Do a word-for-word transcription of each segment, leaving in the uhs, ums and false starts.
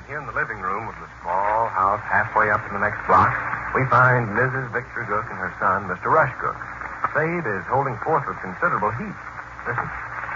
here in the living room of the small house halfway up in the next block, we find Missus Victor Gook and her son, Mister Rush Gook. Sade is holding forth with considerable heat. Listen.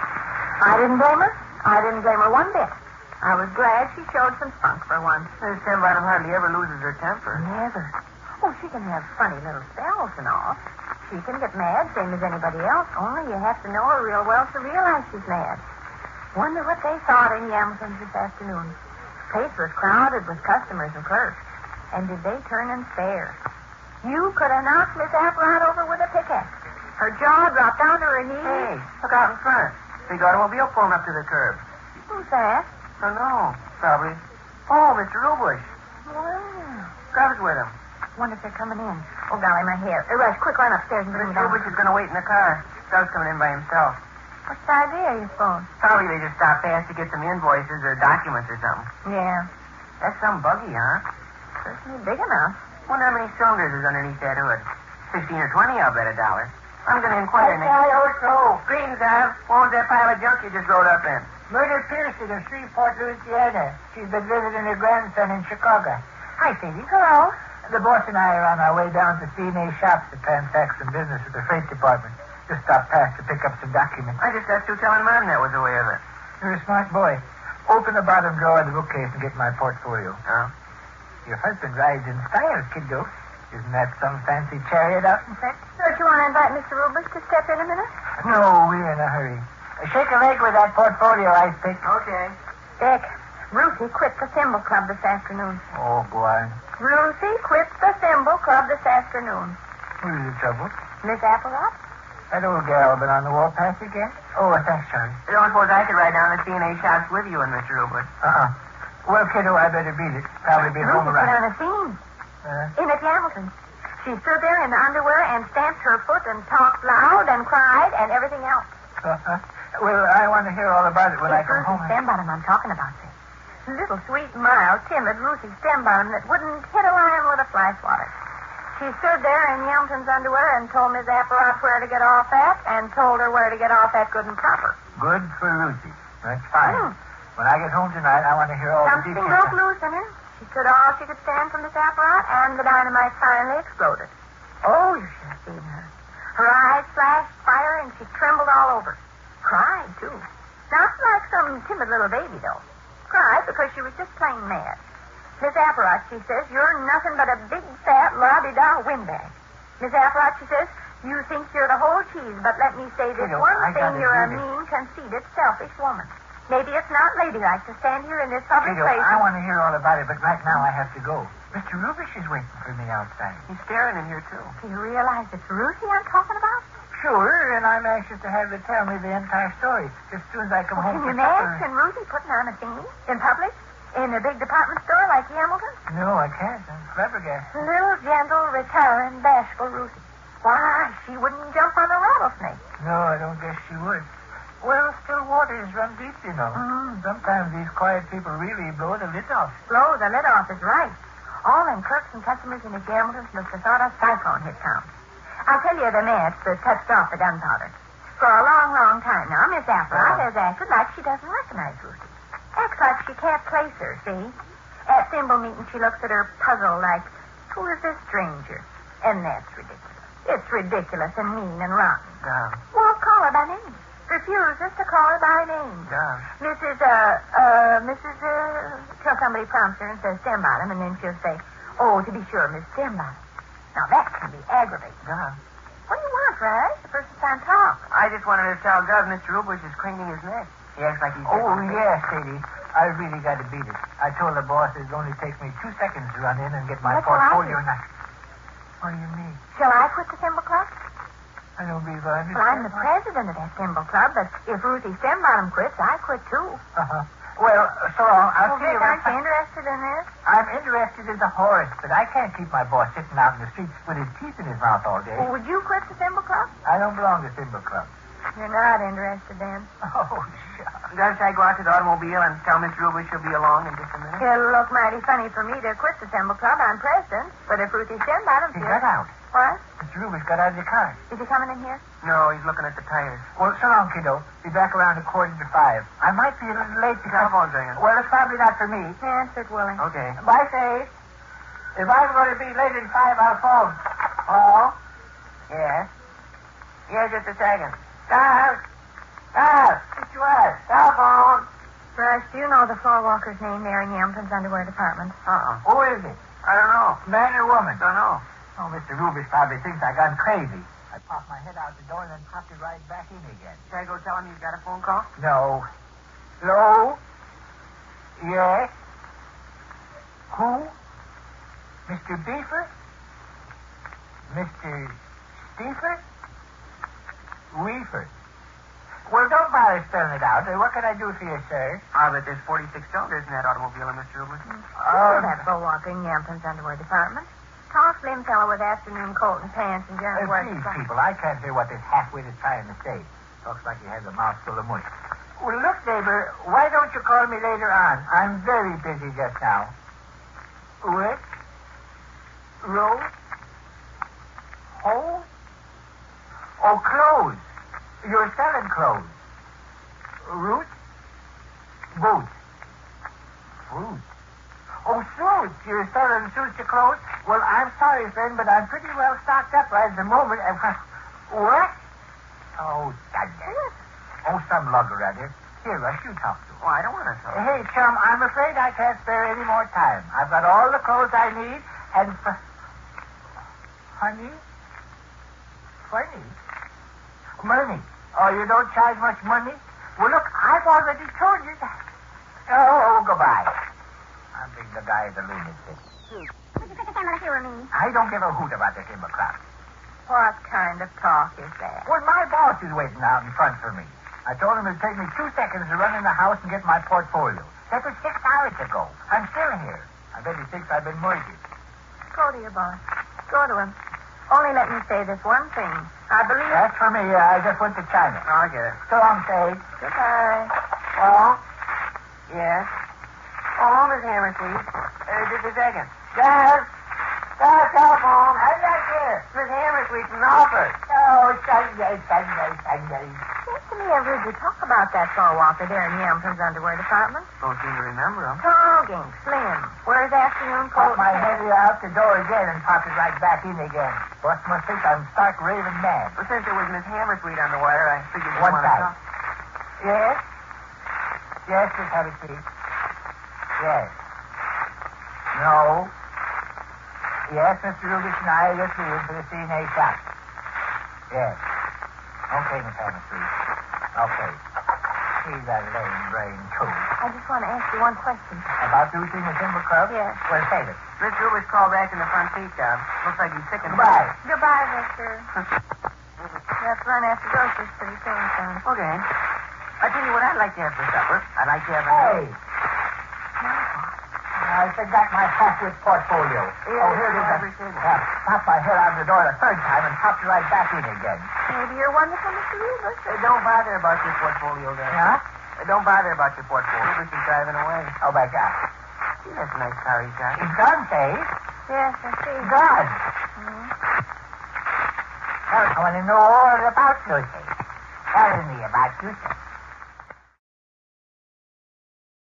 I didn't blame her. I didn't blame her one bit. I was glad she showed some spunk for once. Miss Stembottom hardly ever loses her temper. Never. Oh, she can have funny little spells and all. She can get mad, same as anybody else, only you have to know her real well to realize she's mad. Wonder what they thought in Yamilton's this afternoon. Place was crowded with customers and clerks. And did they turn and stare? You could have knocked Miss Apparat over with a pickaxe. Her jaw dropped down to her knees. Hey, look out in front. Big automobile pulling up to the curb. Who's that? Oh, no. Probably. Oh, Mister Rubush. Well, Cub's with him. wonder if they're coming in. Oh, golly, my hair. Uh, Rush, quick, run upstairs and bring Mister it down. Rubush is going to wait in the car. Cub's coming in by himself. What's the idea, you suppose? Probably they just stopped fast to get some invoices or documents or something. Yeah. That's some buggy, huh? Certainly big enough. Wonder how many cylinders is underneath that hood. Fifteen or twenty, I'll bet a dollar. I'm going to inquire next. Sally Ocho. Greetings, Av. What was that pile of junk you just rode up in? Murder Pearson of Shreveport, Louisiana. She's been visiting her grandson in Chicago. Hi, Sadie. Hello. The boss and I are on our way down to C and A Shops to transact some business with the freight department. Just stopped past to pick up some documents. I just got through telling Mom that was the way of it. You're a smart boy. Open the bottom drawer of the bookcase and get my portfolio. Oh? Your husband rides in style, kiddo. Isn't that some fancy chariot out in front? Don't you want to invite Mister Rubush to step in a minute? No, we're in a hurry. Uh, shake a leg with that portfolio I picked. Okay. Dick, Ruthie quit the Thimble Club this afternoon. Oh, boy. Ruthie quit the Thimble Club this afternoon. What is the trouble? Miss Apparat? That old gal been on the warpath again? Oh, thanks, Charlie. You don't suppose I could ride down to C and A Shops with you and Mister Rubush? Uh-uh. Well, kiddo, I better beat it. Probably be home Ruthie put around. on a scene. Uh, In at Hamilton. She stood there in the underwear and stamped her foot and talked loud and cried and everything else. uh-huh. Well, I want to hear all about it when I It's come Ruthie home. Stembottom I'm talking about, this. Little, sweet, mild, timid Ruthie Stembottom that wouldn't hit a lion with a fly swatter. She stood there in Hamilton's underwear and told Miss Apparat where to get off at and told her where to get off at good and proper. Good for Lucy. That's fine. Hmm. When I get home tonight, I want to hear all Something the details. broke loose in her. She stood all she could stand from Miss Apparat, and the dynamite finally exploded. Oh, you should have seen her. Her eyes flashed fire, and she trembled all over. Cried, too. Not like some timid little baby, though. Cried because she was just plain mad. Miss Apparat, she says, you're nothing but a big, fat, la-di-da windbag. Miss Apparat, she says, you think you're the whole cheese, but let me say this You know, one I thing, gotta you're a do this. mean, conceited, selfish woman. Maybe it's not ladylike to stand here in this public Kiddo, place. I want to hear all about it, but right now I have to go. Mister Rubish is waiting for me outside. He's staring in here, too. Do you realize it's Ruthie I'm talking about? Sure, and I'm anxious to have her tell me the entire story as soon as I come Well, home can you from supper. imagine Ruthie putting on a scene in public? In a big department store like Hamilton? No, I can't. I'm flabbergasted. Little, gentle, retiring, bashful Ruthie. Why, she wouldn't jump on a rattlesnake. No, I don't guess she would. Well, still waters run deep, you know. Mm. Sometimes these quiet people really blow the lid off. Blow the lid off is right. All them clerks and customers in the Hamiltons must have thought a cyclone had come. I'll tell you the match that touched off the gunpowder. For a long, long time now, Miss Apparat Oh. has acted like she doesn't recognize Ruthie. Acts like she can't place her, see? At thimble meeting, she looks at her puzzled like, who is this stranger? And that's ridiculous. It's ridiculous and mean and rotten. Down. Won't call her by name. Refuses to call her by name. Down. Missus Uh, uh, Missus Uh, till somebody prompts her and says Stembottom, and then she'll say, oh, to be sure, Miss Stembottom. Now, that can be aggravating. Down. What do you want, Rush? The first time talk. I just wanted to tell Gov Mister Rubush is craning his neck. He acts like he's... Oh, yes, Sadie. I really got to beat it. I told the boss it only takes me two seconds to run in and get my That's all right. portfolio. And I... What do you mean? Shall I quit the Thimble Club? I don't believe I understand. Well, I'm the president of that Thimble Club, but if Ruthie Stembottom quits, I quit, too. Uh-huh. Well, so long. I'll Well, see you Vic, aren't you around. interested in this? I'm interested in the horse, but I can't keep my boss sitting out in the streets with his teeth in his mouth all day. Well, would you quit the Thimble Club? I don't belong to Timber Club. You're not interested, then. Oh, shucks. Gov, should I go out to the automobile and tell Mister Rubush he'll be along in just a minute? It'll look mighty funny for me to quit the Thimble Club. I'm president. But if Ruthie Stembottom... He got out. What? Mister Rubens got out of the car. Is he coming in here? No, he's looking at the tires. Well, so long, kiddo. Be back around a quarter to five. I might be a little late because... Telephone's ringing. Well, it's probably not for me. Answer it, Willie. Okay. Bye, Faith. If I'm going to be later than five, I'll phone. Oh? Yes? Yeah, just a second. Dad! Dad! What you at? Telephone. Rush, do you know the floor walker's name there in Yampton's underwear department? Uh-uh. Who is it? I don't know. Man or woman? Don't know. Oh, Mister Rubens probably thinks I gone crazy. I popped my head out the door and then popped it right back in again. Should I go tell him you've got a phone call? No. Hello? Yes? Who? Mister Beefer? Mister Steefer? Weefer? Well, don't bother spelling it out. Uh, What can I do for you, sir? Ah, but there's forty-six cylinders in that automobile, Mister Rubens. Oh, that floor walker in Yampton's underwear department. Tall, slim fellow with afternoon coat and pants and Uh, general wear. please, people, I can't hear what this half-wit is trying to say. Talks like he has a mouth full of mush. Well, look, neighbor, why don't you call me later on? I'm very busy just now. What? Roll? Hole? Oh, clothes. You're selling clothes. Roots? Boots. Fruit. Oh, suits. You're selling suits to clothes? Well, I'm sorry, friend, but I'm pretty well stocked up right at the moment. And, what? Oh, goddamn. Oh, some lug or other. Here, Rush, you talk to him. Oh, I don't want to talk. Hey, chum, I'm afraid I can't spare any more time. I've got all the clothes I need, and... F- honey? Funny? Money. Oh, you don't charge much money? Well, look, I've already told you that. Oh, goodbye. I'm being the guy at the lunatic. I don't give a hoot about the timber crop. What kind of talk is that? Well, my boss is waiting out in front for me. I told him it'd take me two seconds to run in the house and get my portfolio. That was six hours ago. I'm still here. I bet he thinks I've been murdered. Go to your boss. Go to him. Only let me say this one thing. I believe... That's for me. Uh, I just went to China. Oh, I get it. So long, Sage. Goodbye. Oh? Yes? Oh, Miss Hammersweet. Uh, just a second. Dad! Dad, telephone. I'm not here. Miss Hammersweet from the office. Oh, Sunday, Sunday, Sunday. Seems to me I've heard you talk about that floor walker there in Yampton's underwear department. Don't seem to remember him. Tall, gink, slim. Wears afternoon coat. Pop my head out the door again and pop it right back in again. Boss must think I'm stark raving mad. Well, since there was Miss Hammersweet on the wire, I figured you One wanted side. to talk. Yes? Yes, Miss Hammersweet. Yes. No. Yes, Mister Rubis and I are just leaving for the C N A shop. Yes. Okay, Miss Hammersweet. Okay. He's a lame brain, too. I just want to ask you one question. About losing the timber club? Yes. Well, say it. Miss Rubis called back in the front seat, Tom. Looks like he's sick and Goodbye. Goodbye, Victor. You have to run after groceries pretty soon, son. Okay. I tell you what I'd like to have for supper. I'd like to have a... Hey! I forgot my half-wit portfolio. Yeah, oh, here it is. I appreciate it. Yeah, popped my head out of the door the third time and popped it right back in again. Maybe you're wonderful, Mister Rubis. Uh, don't bother about your portfolio there. Yeah? Uh, don't bother about your portfolio. Rubis is driving away. Oh, my God. Gee, that's a nice car he's got. He's gone, say. Yes, I see. Gone. Mm-hmm. Well, I want to know all about you, say. Tell me about you, say.